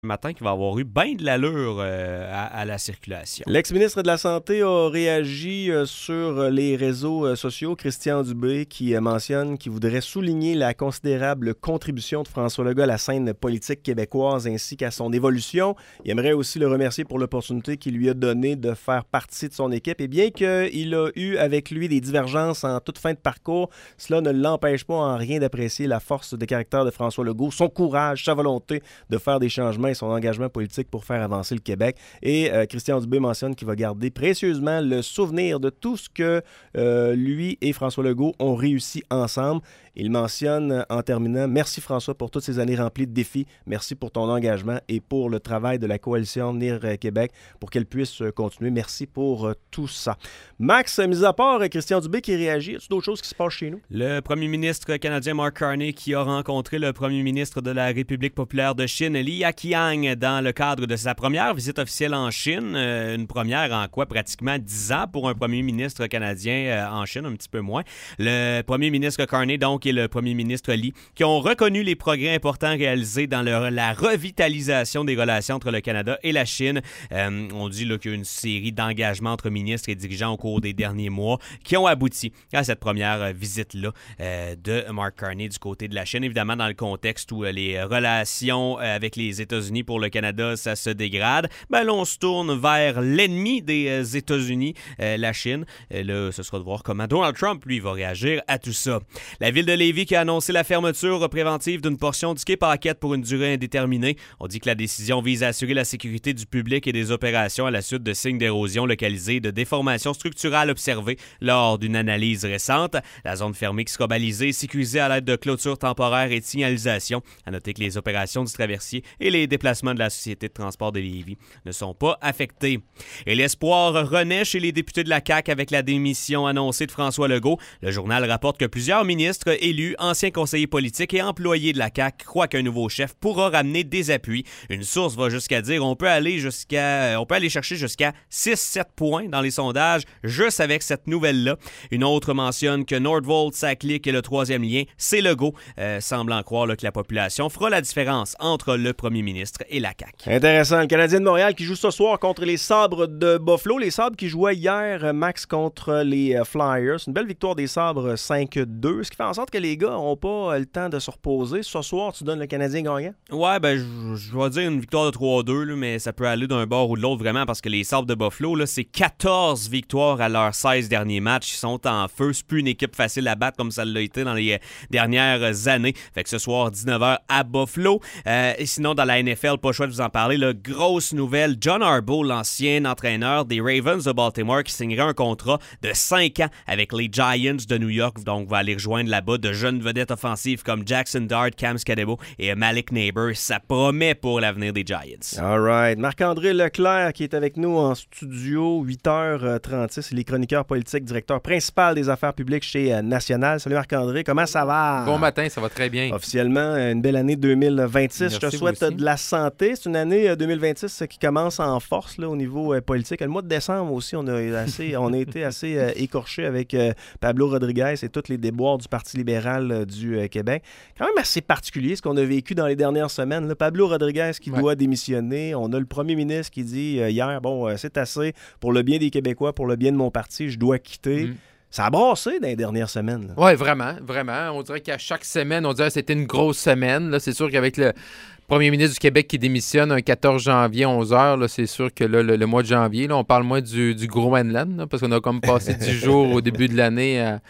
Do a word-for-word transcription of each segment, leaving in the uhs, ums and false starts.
matin qui va avoir eu bien de l'allure euh, à, à la circulation. L'ex-ministre de la Santé a réagi euh, sur les réseaux euh, sociaux. Christian Dubé qui euh, mentionne qu'il voudrait souligner la considérable contribution de François Legault à la scène politique québécoise ainsi qu'à son évolution. Il aimerait aussi le remercier pour l'opportunité qu'il lui a donnée de faire partie de son équipe. Et bien qu'il a eu avec lui des divergences en toute fin de parcours, cela ne l'empêche pas en rien d'apprécier la force de caractère de François Legault, son courage, sa volonté de faire des changements et son engagement politique pour faire avancer le Québec. Et euh, Christian Dubé mentionne qu'il va garder précieusement le souvenir de tout ce que euh, lui et François Legault ont réussi ensemble. Il mentionne en terminant « Merci François pour toutes ces années remplies de défis. Merci pour ton engagement et pour le travail de la coalition Venir Québec pour qu'elle puisse continuer. Merci pour euh, tout ça. » Max, mis à part Christian Dubé qui réagit, y a-t-il d'autres choses qui se passent chez nous? Le premier ministre canadien Mark Carney qui a rencontré le premier ministre de la République populaire de Chine, Li Keqiang, dans le cadre de sa première visite officielle en Chine. Euh, une première en quoi? Pratiquement dix ans pour un premier ministre canadien euh, en Chine, un petit peu moins. Le premier ministre Carney, donc, et le premier ministre Li, qui ont reconnu les progrès importants réalisés dans le, la revitalisation des relations entre le Canada et la Chine. Euh, on dit là, qu'il y a une série d'engagements entre ministres et dirigeants au cours des derniers mois qui ont abouti à cette première visite-là euh, de Mark Carney du côté de la Chine. Évidemment, dans le contexte où euh, les relations euh, avec les États-Unis pour le Canada, ça se dégrade, ben là, on se tourne vers l'ennemi des euh, États-Unis, euh, la Chine. Euh, là, ce sera de voir comment Donald Trump, lui, va réagir à tout ça. La ville de Lévis qui a annoncé la fermeture préventive d'une portion du quai Paquette pour une durée indéterminée. On dit que la décision vise à assurer la sécurité du public et des opérations à la suite de signes d'érosion localisés et de déformations structurales observées lors d'une analyse récente. La zone fermée qui sera balisée et sécurisée à l'aide de clôtures temporaires et de signalisation. À noter que les opérations du traversier et les déplacements de la Société de transport de Lévis ne sont pas affectés. Et l'espoir renaît chez les députés de la C A Q avec la démission annoncée de François Legault. Le journal rapporte que plusieurs ministres élus, anciens conseillers politiques et employés de la C A Q croient qu'un nouveau chef pourra ramener des appuis. Une source va jusqu'à dire on peut aller jusqu'à on peut aller chercher jusqu'à six sept points dans les sondages juste avec cette nouvelle-là. Une autre mentionne que Nordvolt, sa clique et le troisième lien, c'est Legault, euh, semblant croire là, que la population fera la différence entre le premier ministre et la C A Q. Intéressant. Le Canadien de Montréal qui joue ce soir contre les Sabres de Buffalo. Les Sabres qui jouaient hier, Max, contre les Flyers. Une belle victoire des Sabres cinq deux, ce qui fait en sorte que les gars n'ont pas le temps de se reposer. Ce soir, tu donnes le Canadien gagnant? Ouais, ben je, je vais dire une victoire de trois deux, là, mais ça peut aller d'un bord ou de l'autre vraiment parce que les Sabres de Buffalo, là, c'est quatorze victoires à leurs seize derniers matchs. Ils sont en feu. C'est plus une équipe facile à battre comme ça l'a été dans les dernières années. Fait que ce soir, dix-neuf heures à Buffalo. Euh, et sinon, dans la N F L, pas le choix de vous en parler, là, grosse nouvelle. John Harbaugh, l'ancien entraîneur des Ravens de Baltimore, qui signerait un contrat de cinq ans avec les Giants de New York. Donc, va aller rejoindre là-bas de jeunes vedettes offensives comme Jackson Dart, Cam Skadebo et Malik Neighbor. Ça promet pour l'avenir des Giants. All right. Marc-André Leclerc qui est avec nous en studio, huit heures trente-six. Il est chroniqueur politique, directeur principal des affaires publiques chez National. Salut Marc-André, comment ça va? Bon matin, ça va très bien. Officiellement, une belle année deux mille vingt-six. Merci, je te souhaite de la santé. C'est une année deux mille vingt-six qui commence en force là, au niveau euh, politique. Le mois de décembre aussi, on a, assez, on a été assez euh, écorché avec euh, Pablo Rodriguez et tous les déboires du Parti libéral euh, du euh, Québec. Quand même assez particulier ce qu'on a vécu dans les dernières semaines. Là, Pablo Rodriguez qui ouais. doit démissionner. On a le premier ministre qui dit euh, hier, bon, euh, c'est assez pour le bien des Québécois, pour le bien de mon parti, je dois quitter. Mm. Ça a brassé dans les dernières semaines. Oui, vraiment, vraiment. On dirait qu'à chaque semaine, on dirait que c'était une grosse semaine. Là, c'est sûr qu'avec le premier ministre du Québec qui démissionne un quatorze janvier, onze heures, là, c'est sûr que là, le, le mois de janvier, là, on parle moins du, du Groenland, là, parce qu'on a comme passé dix jours au début de l'année à,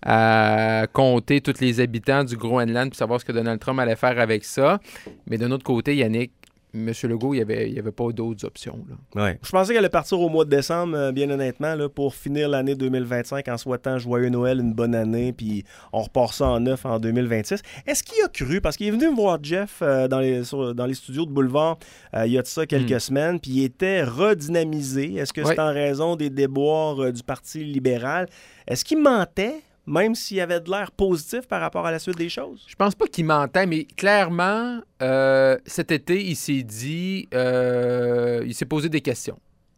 à compter tous les habitants du Groenland pour savoir ce que Donald Trump allait faire avec ça. Mais d'un autre côté, Yannick, M. Legault, il n'y avait, avait pas d'autres options. Là. Ouais. Je pensais qu'elle allait partir au mois de décembre, euh, bien honnêtement, là, pour finir l'année deux mille vingt-cinq en souhaitant joyeux Noël, une bonne année, puis on repart ça en neuf en deux mille vingt-six. Est-ce qu'il a cru, parce qu'il est venu me voir Jeff euh, dans, les, sur, dans les studios de Boulevard euh, il y a de ça quelques mm. semaines, puis il était redynamisé. Est-ce que ouais. c'est en raison des déboires euh, du Parti libéral? Est-ce qu'il mentait? Même s'il avait de l'air positif par rapport à la suite des choses? Je pense pas qu'il mentait, mais clairement, euh, cet été, il s'est dit... Euh, il s'est posé des questions.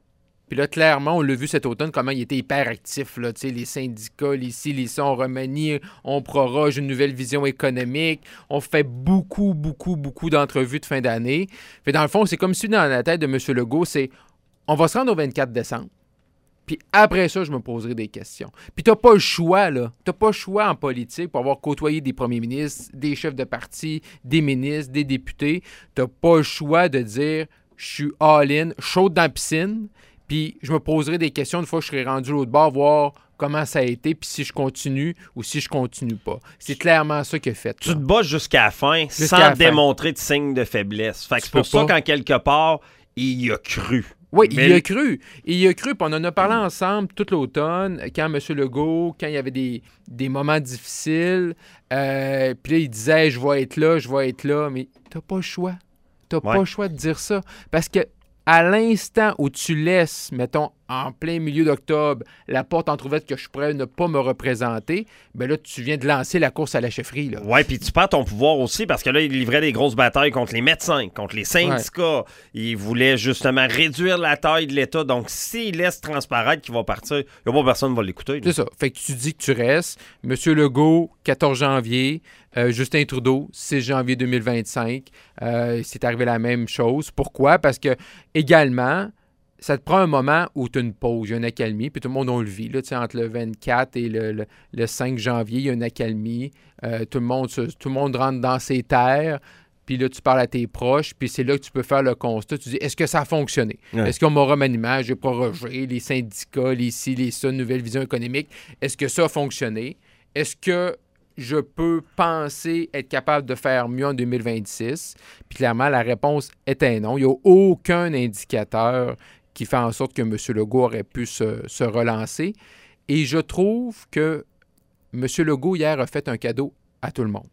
Puis là, clairement, on l'a vu cet automne, comment il était hyper actif. Là, les syndicats, les ci, les ça, on remanie, on proroge une nouvelle vision économique. On fait beaucoup, beaucoup, beaucoup d'entrevues de fin d'année. Fait dans le fond, c'est comme si dans la tête de M. Legault, c'est on va se rendre au vingt-quatre décembre. Puis après ça, je me poserai des questions. Puis t'as pas le choix, là. T'as pas le choix en politique pour avoir côtoyé des premiers ministres, des chefs de parti, des ministres, des députés. T'as pas le choix de dire je suis all-in, chaude dans la piscine. Puis je me poserai des questions une fois que je serai rendu l'autre bord, voir comment ça a été, puis si je continue ou si je continue pas. C'est clairement ça qu'il a fait. Tu te bats jusqu'à la fin Jusqu'à sans la démontrer de signe de faiblesse. Fait que Tu c'est pour peux ça pas. qu'en quelque part, il y a cru. Oui, Mais il y a cru. Il y a cru, puis on en a parlé ensemble tout l'automne, quand M. Legault, quand il y avait des, des moments difficiles, euh, puis là, il disait « je vais être là, je vais être là », mais t'as pas le choix. T'as Ouais. pas le choix de dire ça. Parce que à l'instant où tu laisses, mettons, en plein milieu d'octobre, la porte entrouverte que je pourrais ne pas me représenter, bien là, tu viens de lancer la course à la chefferie. Là. Ouais, puis tu perds ton pouvoir aussi parce que là, il livrait des grosses batailles contre les médecins, contre les syndicats. Ouais. Il voulait justement réduire la taille de l'État. Donc, s'il laisse transparaître qu'il va partir, il n'y a pas personne qui va l'écouter. Là. C'est ça. Fait que tu dis que tu restes. Monsieur Legault, quatorze janvier. Euh, Justin Trudeau, six janvier deux mille vingt-cinq. Euh, c'est arrivé la même chose. Pourquoi? Parce que, également, ça te prend un moment où tu as une pause, il y a une accalmie, puis tout le monde on le vit. Là, entre le vingt-quatre et le, le, le cinq janvier, il y a une accalmie. Euh, tout, le monde se, tout le monde rentre dans ses terres. Puis là, tu parles à tes proches, puis c'est là que tu peux faire le constat. Tu dis, est-ce que ça a fonctionné? Ouais. Est-ce qu'on m'a remaniement, j'ai prorogé les syndicats, les ci, les ça, nouvelle vision économique? Est-ce que ça a fonctionné? Est-ce que je peux penser être capable de faire mieux en deux mille vingt-six? Puis clairement, la réponse était non. Il n'y a aucun indicateur qui fait en sorte que M. Legault aurait pu se, se relancer. Et je trouve que M. Legault, hier, a fait un cadeau à tout le monde.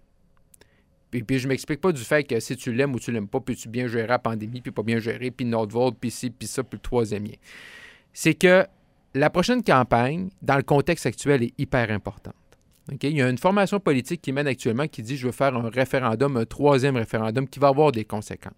Puis, puis je ne m'explique pas du fait que si tu l'aimes ou tu l'aimes pas, puis tu bien gérer la pandémie, puis pas bien gérer, puis Nordvolt, puis ci, puis ça, puis le troisième lien. C'est que la prochaine campagne, dans le contexte actuel, est hyper importante. Okay? Il y a une formation politique qui mène actuellement qui dit « je veux faire un référendum, un troisième référendum qui va avoir des conséquences ».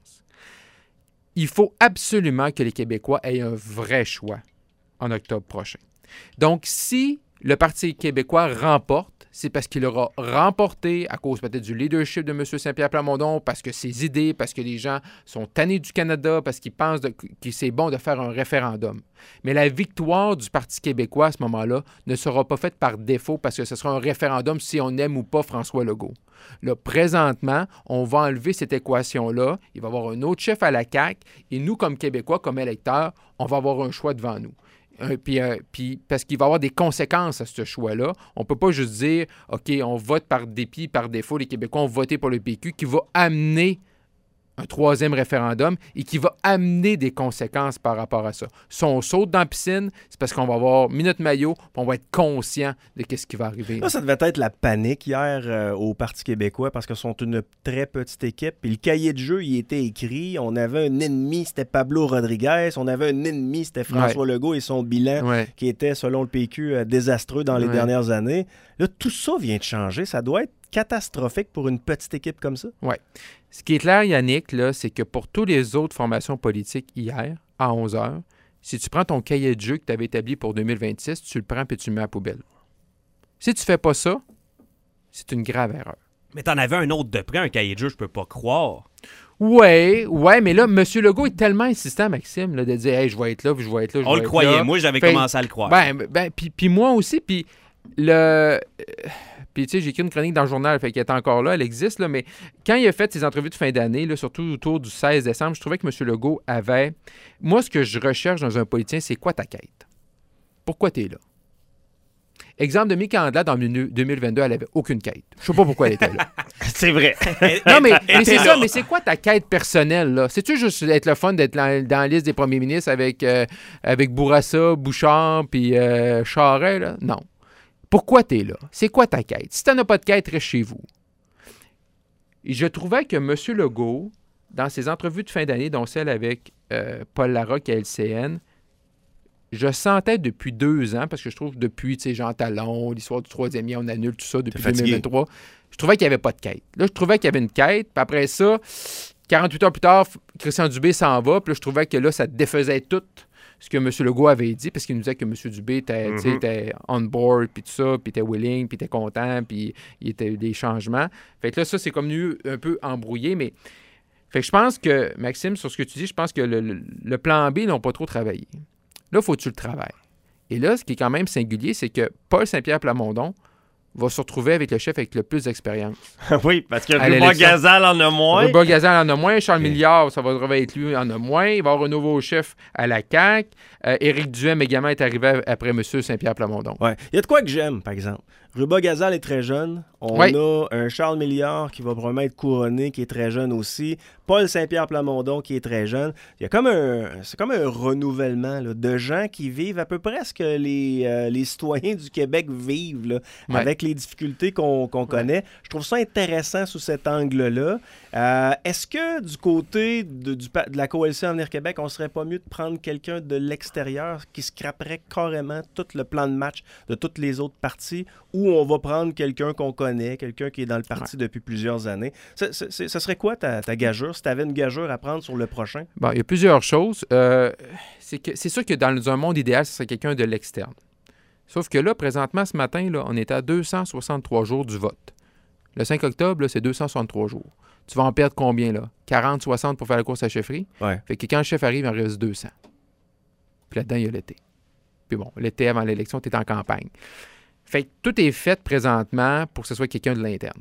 Il faut absolument que les Québécois aient un vrai choix en octobre prochain. Donc, si le Parti québécois remporte, c'est parce qu'il aura remporté à cause peut-être du leadership de M. Saint-Pierre Plamondon, parce que ses idées, parce que les gens sont tannés du Canada, parce qu'ils pensent de, que c'est bon de faire un référendum. Mais la victoire du Parti québécois à ce moment-là ne sera pas faite par défaut parce que ce sera un référendum si on aime ou pas François Legault. Là, présentement, on va enlever cette équation-là. Il va y avoir un autre chef à la C A Q et nous, comme Québécois, comme électeurs, on va avoir un choix devant nous. Euh, puis, euh, puis, parce qu'il va y avoir des conséquences à ce choix-là. On ne peut pas juste dire, OK, on vote par dépit, par défaut, les Québécois ont voté pour le P Q, qui va amener un troisième référendum et qui va amener des conséquences par rapport à ça. Si on saute dans la piscine, c'est parce qu'on va avoir mis notre maillot, puis on va être conscient de ce qui va arriver. Là, ça devait être la panique hier euh, au Parti québécois parce qu'ils sont une très petite équipe. Puis le cahier de jeu, il était écrit. On avait un ennemi, c'était Pablo Rodriguez. On avait un ennemi, c'était François ouais. Legault et son bilan ouais. qui était, selon le P Q, euh, désastreux dans les ouais. dernières années. Là, tout ça vient de changer. Ça doit être catastrophique pour une petite équipe comme ça. Oui. Ce qui est clair, Yannick, là, c'est que pour toutes les autres formations politiques hier, à onze heures, si tu prends ton cahier de jeu que tu avais établi pour deux mille vingt-six, tu le prends et tu le mets à la poubelle. Si tu ne fais pas ça, c'est une grave erreur. Mais t'en avais un autre de près, un cahier de jeu, je peux pas croire. Oui, ouais, mais là, M. Legault est tellement insistant, Maxime, là, de dire « Hey, je vais être là, puis je vais être là, je On vais le être croyait. là. » Moi, j'avais fait, commencé à le croire. Ben, ben puis, puis moi aussi, puis le... Puis, tu sais, j'ai écrit une chronique dans le journal, fait qu'elle est encore là, elle existe, là, mais quand il a fait ses entrevues de fin d'année, là, surtout autour du seize décembre, je trouvais que M. Legault avait... Moi, ce que je recherche dans un politicien, c'est quoi ta quête? Pourquoi tu es là? Exemple, Dominique Andelade, en deux mille vingt-deux, elle n'avait aucune quête. Je sais pas pourquoi elle était là. C'est vrai. Non, mais, mais c'est ça, mais c'est quoi ta quête personnelle, là? C'est-tu juste être le fun d'être dans, dans la liste des premiers ministres avec, euh, avec Bourassa, Bouchard, puis euh, Charest, là? Non. Pourquoi tu es là? C'est quoi ta quête? Si tu n'en as pas de quête, reste chez vous. Et je trouvais que M. Legault, dans ses entrevues de fin d'année, dont celle avec euh, Paul Larocque à L C N, je sentais depuis deux ans, parce que je trouve depuis, tu sais, Jean Talon, l'histoire du troisième lien, on annule tout ça depuis deux mille vingt-trois, je trouvais qu'il n'y avait pas de quête. Là, je trouvais qu'il y avait une quête, puis après ça, quarante-huit heures plus tard, Christian Dubé s'en va, puis là, je trouvais que là, ça défaisait tout ce que M. Legault avait dit, parce qu'il nous disait que M. Dubé était, mm-hmm. était on board, puis tout ça, puis était willing, puis était content, puis il était eu des changements. Fait que là, ça, c'est comme nu un peu embrouillé, mais fait que je pense que, Maxime, sur ce que tu dis, je pense que le, le, le plan B, ils n'ont pas trop travaillé. Là, il faut que tu le travailles. Et là, ce qui est quand même singulier, c'est que Paul Saint-Pierre Plamondon va se retrouver avec le chef avec le plus d'expérience. Oui, parce que Ruba Gazal en a moins. Ruba Gazal en a moins. Charles Milliard, ça va être lui, en a moins. Il va y avoir un nouveau chef à la C A Q. Euh, Éric Duhem également est arrivé après M. Saint-Pierre Plamondon. Ouais. Il y a de quoi que j'aime, par exemple. Ruba Gazal est très jeune. On oui. a un Charles Milliard qui va probablement être couronné, qui est très jeune aussi. Paul Saint-Pierre Plamondon qui est très jeune. Il y a comme un, c'est comme un renouvellement là, de gens qui vivent à peu près ce que les, euh, les citoyens du Québec vivent, là, ouais. avec les difficultés qu'on, qu'on connaît. Ouais. Je trouve ça intéressant sous cet angle-là. Euh, est-ce que du côté de, du, de la Coalition Avenir Québec, on serait pas mieux de prendre quelqu'un de l'extérieur qui scraperait carrément tout le plan de match de toutes les autres partis, ou on va prendre quelqu'un qu'on connaît, quelqu'un qui est dans le parti ouais. depuis plusieurs années? Ça, ça, ça serait quoi ta, ta gageure, si tu avais une gageure à prendre sur le prochain? Bon, il y a plusieurs choses. Euh, c'est, que, c'est sûr que dans un monde idéal, ce serait quelqu'un de l'externe. Sauf que là, présentement, ce matin, là, on est à deux cent soixante-trois jours du vote. Le cinq octobre, là, c'est deux cent soixante-trois jours. Tu vas en perdre combien, là? quarante, soixante pour faire la course à chefferie? Ouais. Fait que quand le chef arrive, il en reste deux cents. Puis là-dedans, il y a l'été. Puis bon, l'été avant l'élection, tu es en campagne. Fait que tout est fait présentement pour que ce soit quelqu'un de l'interne.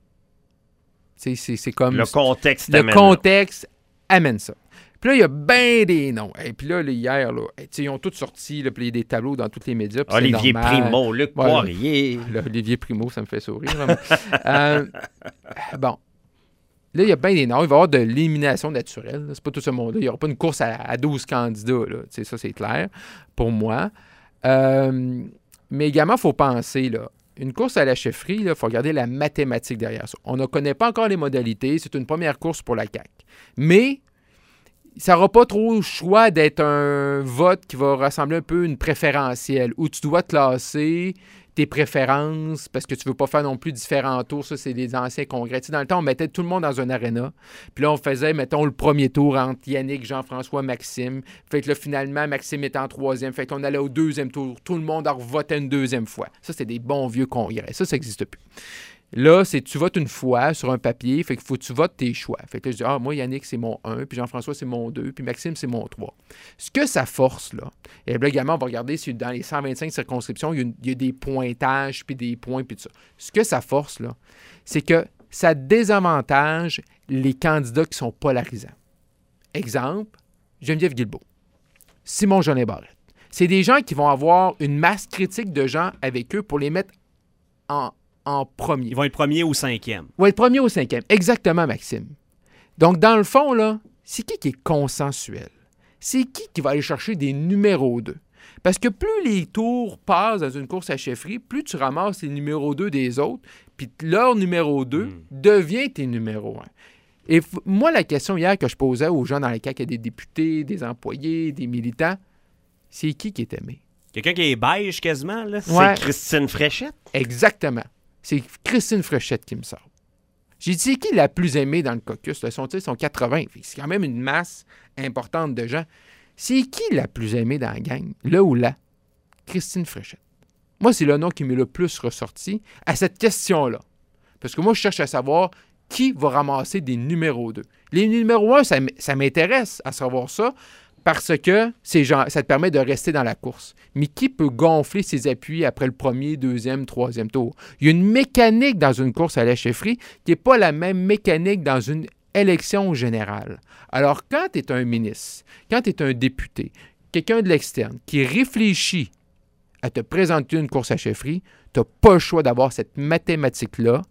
C'est, c'est, c'est comme... Le contexte Le amène contexte là. amène ça. Puis là, il y a bien des noms. Et puis là, là hier, là, ils ont tous sorti, là, puis il y a des tableaux dans tous les médias. Olivier Primo, Luc ouais, Poirier. Là, Olivier Primo, ça me fait sourire. euh, bon. Là, il y a bien des noms. Il va y avoir de l'élimination naturelle. Là. C'est pas tout ce monde-là. Il n'y aura pas une course à, à douze candidats. Là. Ça, c'est clair pour moi. Euh, mais également, il faut penser, là, une course à la chefferie, il faut regarder la mathématique derrière ça. On ne connaît pas encore les modalités. C'est une première course pour la C A Q. Mais ça n'aura pas trop le choix d'être un vote qui va ressembler un peu à une préférentielle, où tu dois classer tes préférences parce que tu ne veux pas faire non plus différents tours. Ça, c'est des anciens congrès. Tu sais, dans le temps, on mettait tout le monde dans un aréna. Puis là, on faisait, mettons, le premier tour entre Yannick, Jean-François, Maxime. Fait que là, finalement, Maxime était en troisième. Fait qu'on allait au deuxième tour. Tout le monde en revotait une deuxième fois. Ça, c'est des bons vieux congrès. Ça, ça n'existe plus. Là, c'est tu votes une fois sur un papier, fait qu'il faut que tu votes tes choix. Fait que là, je dis, ah, moi, Yannick, c'est mon un, puis Jean-François, c'est mon deux, puis Maxime, c'est mon trois. Ce que ça force, là, et là, également, on va regarder si dans les cent vingt-cinq circonscriptions, il y a, une, il y a des pointages, puis des points, puis tout ça. Ce que ça force, là, c'est que ça désavantage les candidats qui sont polarisants. Exemple, Geneviève Guilbeault, Simon-Jolin Barrette. C'est des gens qui vont avoir une masse critique de gens avec eux pour les mettre en en premier. Ils vont être premier ou cinquième. Ils vont être premier ou cinquième. Exactement, Maxime. Donc, dans le fond, là, c'est qui qui est consensuel? C'est qui qui va aller chercher des numéros deux? Parce que plus les tours passent dans une course à chefferie, plus tu ramasses les numéros deux des autres, puis leur numéro deux mm. devient tes numéros un. Et f- moi, la question hier que je posais aux gens dans les cas, qu'il y a des députés, des employés, des militants, c'est qui qui est aimé? Quelqu'un qui est beige quasiment, là? Ouais. C'est Christine Fréchette? Exactement. C'est Christine Fréchette qui me sort. J'ai dit, c'est qui la plus aimée dans le caucus? Ils sont, sont quatre-vingts. C'est quand même une masse importante de gens. C'est qui la plus aimée dans la gang? Là ou là? Christine Fréchette. Moi, c'est le nom qui m'est le plus ressorti à cette question-là. Parce que moi, je cherche à savoir qui va ramasser des numéros deux. Les numéros un, ça, ça m'intéresse à savoir ça, parce que c'est genre, ça te permet de rester dans la course. Mais qui peut gonfler ses appuis après le premier, deuxième, troisième tour? Il y a une mécanique dans une course à la chefferie qui n'est pas la même mécanique dans une élection générale. Alors, quand tu es un ministre, quand tu es un député, quelqu'un de l'externe qui réfléchit à te présenter une course à chefferie, tu n'as pas le choix d'avoir cette mathématique-là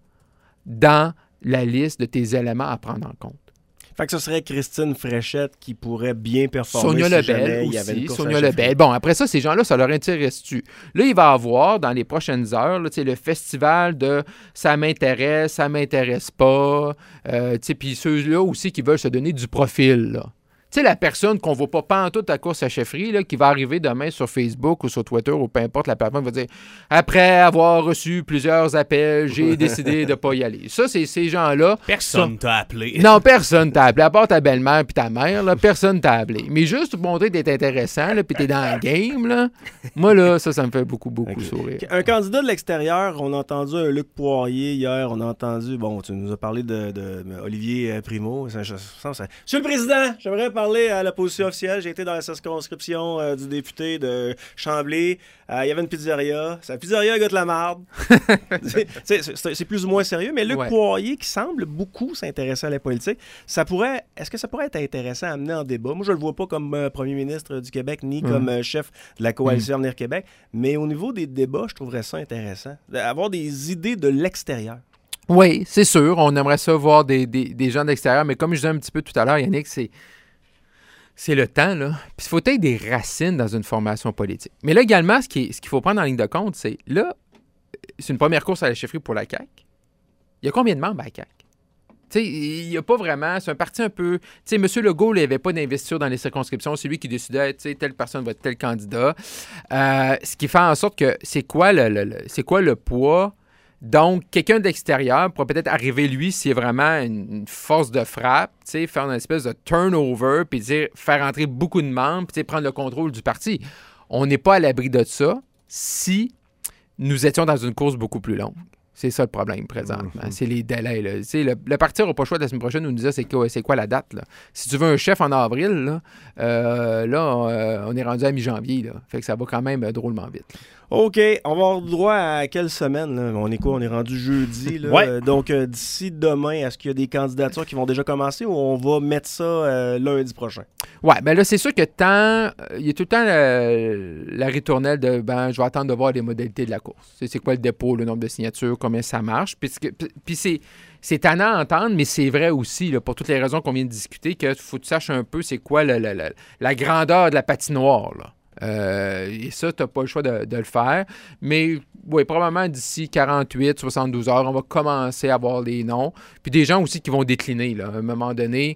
dans la liste de tes éléments à prendre en compte. Fait que ce serait Christine Fréchette qui pourrait bien performer. Sonia si Lebel jamais aussi. Il y avait une course Sonia à Lebel. Bon, après ça, ces gens-là, ça leur intéresse-tu? Là, il va y avoir, dans les prochaines heures, là, le festival de « ça m'intéresse, ça m'intéresse pas euh, ». Puis ceux-là aussi qui veulent se donner du profil, là. Tu sais, la personne qu'on ne voit pas pantoute à course à chefferie, là, qui va arriver demain sur Facebook ou sur Twitter ou peu importe, la plateforme va dire « Après avoir reçu plusieurs appels, j'ai décidé de ne pas y aller. » Ça, c'est ces gens-là. Personne sont... t'a appelé. Non, personne t'a appelé. À part ta belle-mère et ta mère, là, personne t'a appelé. Mais juste pour montrer que t'es intéressant puis t'es dans le game, là, moi, là, ça, ça me fait beaucoup, beaucoup Okay. sourire. Un candidat de l'extérieur, on a entendu un Luc Poirier hier, on a entendu, bon, tu nous as parlé de, de, de Olivier Primo. Ça, ça, ça, ça. Monsieur le Président, j'aimerais parler à l'opposition officielle. J'ai été dans la circonscription euh, du député de Chambly. Euh, il y avait une pizzeria. Sa pizzeria goûte la marde. c'est, c'est, c'est, c'est plus ou moins sérieux, mais Luc Ouais. Poirier, qui semble beaucoup s'intéresser à la politique, ça pourrait, est-ce que ça pourrait être intéressant à amener en débat? Moi, je le vois pas comme euh, premier ministre du Québec, ni Mm. comme euh, chef de la coalition Avenir Québec, mais au niveau des débats, je trouverais ça intéressant. D'avoir des idées de l'extérieur. Oui, c'est sûr. On aimerait ça voir des, des, des gens d'extérieur, mais comme je disais un petit peu tout à l'heure, Yannick, c'est, c'est le temps, là. Puis il faut être des racines dans une formation politique. Mais là, également, ce, qui est- ce qu'il faut prendre en ligne de compte, c'est, là, c'est une première course à la chefferie pour la C A Q. Il y a combien de membres à la C A Q? Tu sais, il n'y a pas vraiment... C'est un parti un peu... Tu sais, M. Legault, il n'y avait pas d'investiture dans les circonscriptions. C'est lui qui décidait, tu sais, telle personne va être tel candidat. Euh, ce qui fait en sorte que c'est quoi le, le- le- c'est quoi le poids? Donc, quelqu'un d'extérieur pourrait peut-être arriver, lui, s'il y a vraiment une, une force de frappe, tu sais, faire une espèce de turnover, puis dire, faire entrer beaucoup de membres, puis tu sais, prendre le contrôle du parti. On n'est pas à l'abri de ça si nous étions dans une course beaucoup plus longue. C'est ça le problème présentement. Mhm. C'est les délais. Là. Tu sais, Le, le parti n'aura pas le choix de la semaine prochaine de nous dire c'est quoi, c'est quoi la date. Là. Si tu veux un chef en avril, là, euh, là euh, on est rendu à mi-janvier. Là. Fait que ça va quand même euh, drôlement vite. Là. OK, on va avoir droit à quelle semaine? Là? On est quoi? On est rendu jeudi. Là? Ouais. Euh, Donc, euh, d'ici demain, est-ce qu'il y a des candidatures qui vont déjà commencer ou on va mettre ça euh, lundi prochain? Ouais, ben là, c'est sûr que tant. euh, Il y a tout le temps la, la ritournelle de ben, je vais attendre de voir les modalités de la course. C'est, c'est quoi le dépôt, le nombre de signatures, combien ça marche. Puis, puis, puis c'est, c'est tannant à entendre, mais c'est vrai aussi, là, pour toutes les raisons qu'on vient de discuter, qu'il faut que tu saches un peu c'est quoi le- le- le- la grandeur de la patinoire, là. Euh, et ça, tu n'as pas le choix de, de le faire. Mais oui, probablement d'ici quarante-huit, soixante-douze heures, on va commencer à avoir les noms. Puis des gens aussi qui vont décliner. Là. À un moment donné,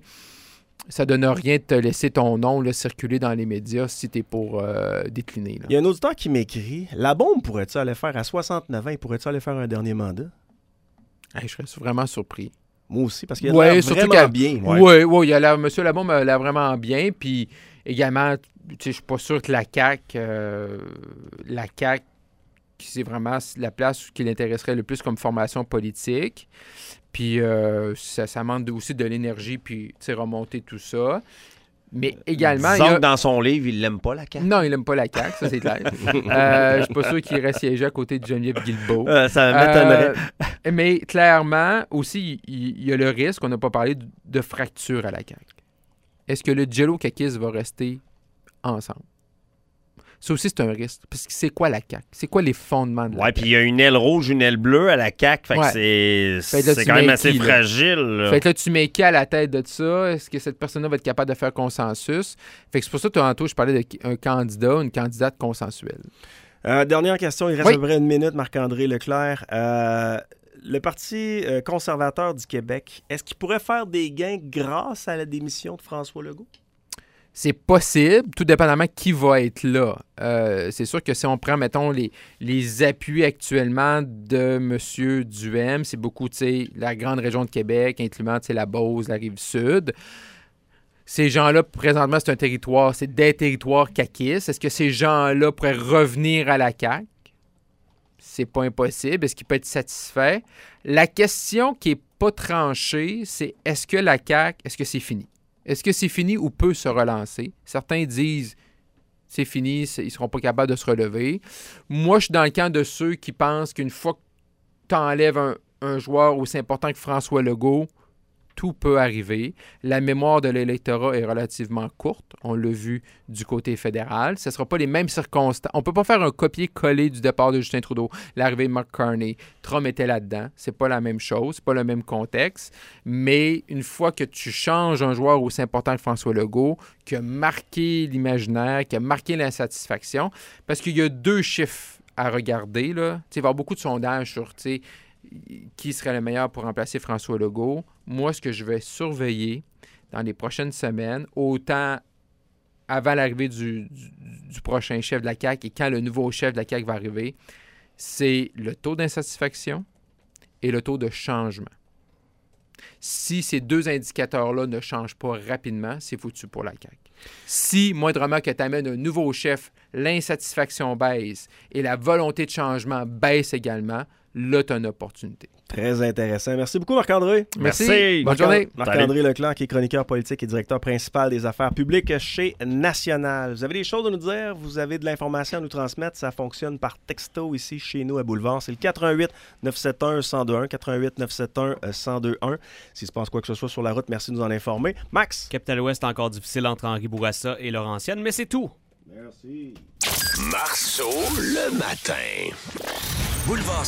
ça ne donne rien de te laisser ton nom là, circuler dans les médias si tu es pour euh, décliner. Là. Il y a un auditeur qui m'écrit, la bombe pourrait-tu aller faire à soixante-neuf ans, il pourrait-tu aller faire un dernier mandat? Hey, je serais vraiment surpris. Moi aussi, parce qu'il a Ouais, l'air surtout vraiment qu'à- bien. Oui, oui, ouais, il a l'air, monsieur Labombe a l'air vraiment bien. Puis également, tu sais, je suis pas sûr que la C A Q, euh, la C A Q, c'est vraiment la place qui l'intéresserait le plus comme formation politique. Puis euh, ça, ça demande aussi de l'énergie, puis tu sais, remonter tout ça. Mais également... il y Disons a- que dans son livre, il l'aime pas, la C A Q. Non, il n'aime pas la C A Q, ça c'est clair. euh, je suis pas sûr qu'il irait siéger à côté de Geneviève Guilbeault. Euh, ça m'étonnerait. Euh, mais clairement, aussi, il, il y a le risque, on n'a pas parlé, de, de fracture à la C A Q. Est-ce que le Jello Kakis va rester ensemble? Ça aussi, c'est un risque. Parce que c'est quoi la C A Q? C'est quoi les fondements de la Ouais, C A Q? puis il y a une aile rouge, une aile bleue à la C A Q. Fait Ouais. que c'est, Fait que là, c'est tu quand même mets assez qui, là? fragile. là. Fait que là, tu mets qui à la tête de ça? Est-ce que cette personne-là va être capable de faire consensus? Fait que c'est pour ça que tantôt, je parlais d'un candidat, une candidate consensuelle. Euh, dernière question, il reste Oui. à peu près une minute, Marc-André Leclerc. Euh, le Parti euh, conservateur du Québec, est-ce qu'il pourrait faire des gains grâce à la démission de François Legault? C'est possible, tout dépendamment qui va être là. Euh, c'est sûr que si on prend, mettons, les, les appuis actuellement de M. Duhem, c'est beaucoup, tu sais, la grande région de Québec, incluant, tu sais, la Beauce, la Rive-Sud. Ces gens-là, présentement, c'est un territoire, c'est des territoires caquistes. Est-ce que ces gens-là pourraient revenir à la C A Q? C'est pas impossible. Est-ce qu'il peut être satisfait? La question qui n'est pas tranchée, c'est est-ce que la C A Q, est-ce que c'est fini? Est-ce que c'est fini ou peut se relancer? Certains disent c'est fini, c'est- ils ne seront pas capables de se relever. Moi, je suis dans le camp de ceux qui pensent qu'une fois que tu enlèves un, un joueur aussi important que François Legault, tout peut arriver. La mémoire de l'électorat est relativement courte. On l'a vu du côté fédéral. Ce ne sera pas les mêmes circonstances. On ne peut pas faire un copier-coller du départ de Justin Trudeau, l'arrivée de Mark Carney. Trump était là-dedans. C'est pas la même chose. C'est pas le même contexte. Mais une fois que tu changes un joueur aussi important que François Legault, qui a marqué l'imaginaire, qui a marqué l'insatisfaction, parce qu'il y a deux chiffres à regarder, là. Tu sais, il va y avoir beaucoup de sondages sur, tu sais, qui serait le meilleur pour remplacer François Legault. Moi, ce que je vais surveiller, dans les prochaines semaines, autant avant l'arrivée du, du, du prochain chef de la C A Q et quand le nouveau chef de la C A Q va arriver, c'est le taux d'insatisfaction et le taux de changement. Si ces deux indicateurs-là ne changent pas rapidement, c'est foutu pour la C A Q. Si, moindrement que tu amènes un nouveau chef, l'insatisfaction baisse et la volonté de changement baisse également, là, tu as une opportunité. Très intéressant. Merci beaucoup, Marc-André. Merci. Merci. Bonne journée. Marc-André Leclerc, qui est chroniqueur politique et directeur principal des affaires publiques chez National. Vous avez des choses à nous dire? Vous avez de l'information à nous transmettre? Ça fonctionne par texto ici chez nous à Boulevard. C'est le quatre un huit neuf sept un un zéro deux un. quatre un huit neuf sept un un zéro deux un. S'il se passe quoi que ce soit sur la route, merci de nous en informer. Max? Capital Ouest, encore difficile entre Henri Bourassa et Laurentienne, mais c'est tout. Merci. Marceau, le matin. Boulevard